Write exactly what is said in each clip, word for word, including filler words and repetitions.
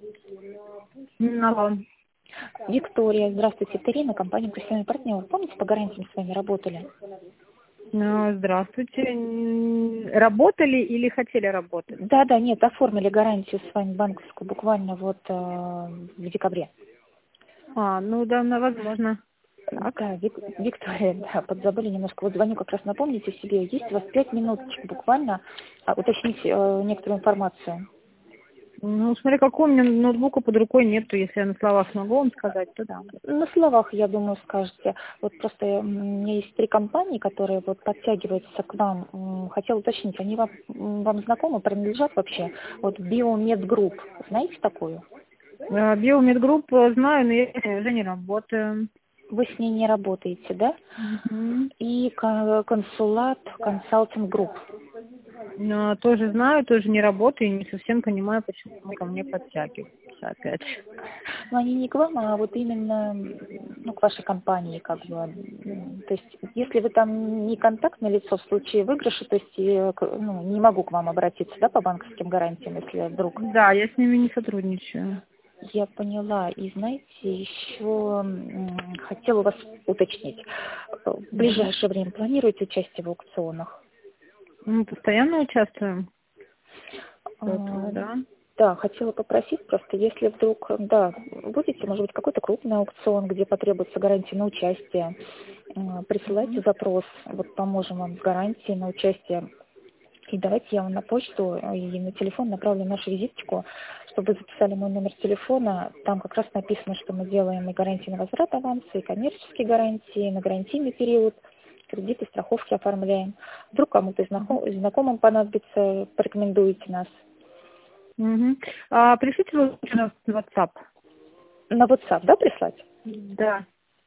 М, Алло. Виктория, здравствуйте, это Ирина, компания «Профессиональный партнер». Вы помните, по гарантиям с вами работали? А, Здравствуйте. М, Работали или хотели работать? Да, да, нет, оформили гарантию с вами банковскую буквально вот э, в декабре. А, ну да, ну, возможно. Так. Да, Вик- Виктория, да, подзабыли немножко. Вот звоню как раз напомните себе, есть у вас пять минуточек буквально а, уточнить э, некоторую информацию. Ну, смотри, какого у меня ноутбука под рукой нету, если я на словах могу вам сказать, то да. На словах, я думаю, скажете. Вот просто м, у меня есть три компании, которые вот подтягиваются к нам. М, Хотела уточнить, они вам, м, вам знакомы, принадлежат вообще? Вот Биомед Групп, знаете такую? А, Биомедгрупп э, знаю, но я с ней уже не работаю. Вы с ней не работаете, да? Мгм. И ко- консулат консалтинг групп. А, Тоже знаю, тоже не работаю, и не совсем понимаю, почему ко мне подтягиваются опять. Но они не к вам, а вот именно м, ну, к вашей компании, как бы. М, То есть, если вы там не контактное лицо в случае выигрыша, то есть э, к- ну, не могу к вам обратиться, да, по банковским гарантиям, если вдруг. Да, я с ними не сотрудничаю. Я поняла. И знаете, еще м, хотела у вас уточнить. Э, В Мгм. ближайшее время планируете участие в аукционах? Мы постоянно участвуем, поэтому А, да. Да, хотела попросить просто, если вдруг, да, будете, может быть, какой-то крупный аукцион, где потребуется гарантия на участие, э, присылайте Мгм. запрос, вот поможем вам с гарантией на участие. И давайте я вам на почту э, и на телефон направлю нашу визиточку, чтобы вы записали мой номер телефона. Там как раз написано, что мы делаем и гарантии на возврат аванса, и коммерческие гарантии, на гарантийный период, кредиты, страховки оформляем. Вдруг кому-то из Мгм. знаком- из знакомым понадобится, порекомендуете нас. Мгм. А, пришлите вы на WhatsApp. На WhatsApp, да, прислать? Да.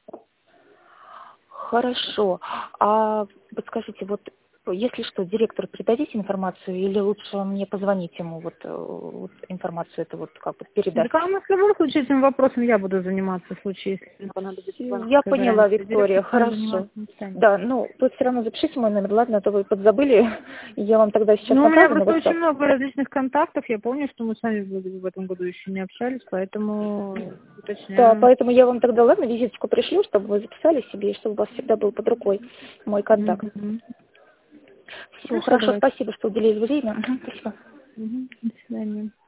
Хорошо. А подскажите, вот если что, директору передадите информацию или лучше мне позвонить ему, вот, э, вот информацию эту вот как бы Да, передать? там, в любом случае, этим вопросом я буду заниматься в случае, если мне понадобится Я банковская поняла, гарантия. Виктория, Директор с вами хорошо. заниматься не станет. Да, ну, тут все равно запишите мой номер, ладно, а то вы подзабыли. Я вам тогда сейчас Ну, у меня направлю на просто очень WhatsApp. много различных контактов. Я помню, что мы с вами в в этом году еще не общались, поэтому Да, уточняю. поэтому я вам тогда, ладно, визиточку пришлю, чтобы вы записали себе, и чтобы у вас всегда был под рукой мой контакт. Мгм. Все, Хорошо, хорошо, давайте. спасибо, что уделили время. Мгм, спасибо. Мгм. До свидания.